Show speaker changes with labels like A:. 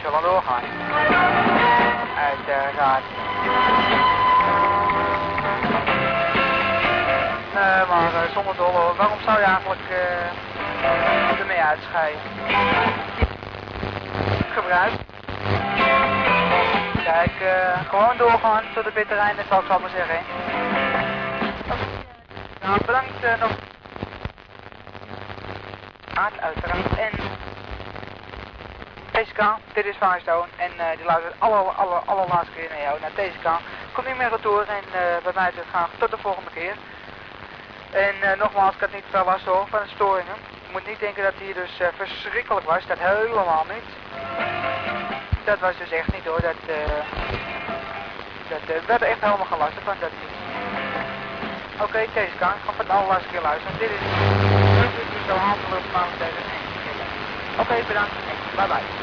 A: zullen doorgaan. Uiteraard. Maar zonder dolle, waarom zou je eigenlijk ermee uitscheiden? Gebruik. Kijk, gewoon doorgaan tot de bitter einde, zal ik zo maar zeggen. Nou, bedankt nog. Uiteraard. En TCK, dit is Firestone en die luistert allerlaatste keer naar jou, naar TCK. Kom niet meer retour en bij mij dus graag tot de volgende keer. En nogmaals, ik had niet veel last hoor van de storingen. Je moet niet denken dat hier dus verschrikkelijk was, dat helemaal niet. Dat was dus echt niet hoor, dat werd echt helemaal gelast van dat niet. Oké, TCK, ik ga voor de allerlaatste keer luisteren. Dit is zo handelijk, maar tegen. Oké, bedankt. Bye bye.